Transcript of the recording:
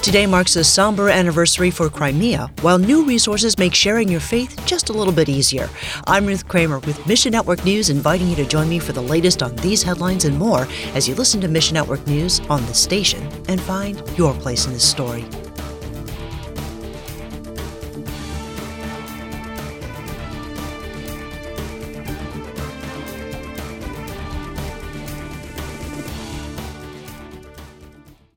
Today marks a somber anniversary for Crimea, while new resources make sharing your faith just a little bit easier. I'm Ruth Kramer with Mission Network News, inviting you to join me for the latest on these headlines and more as you listen to Mission Network News on the station and find your place in this story.